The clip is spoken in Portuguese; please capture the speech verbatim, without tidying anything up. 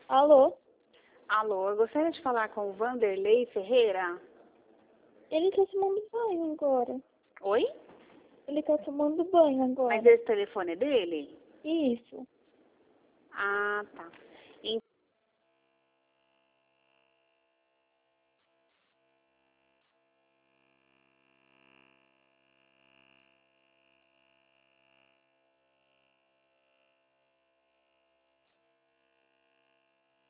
Alô? Alô, eu gostaria de falar com o Vanderlei Ferreira. Ele tá tomando banho agora. Oi? Ele tá tomando banho agora. Mas esse telefone é dele? Isso. Ah, tá.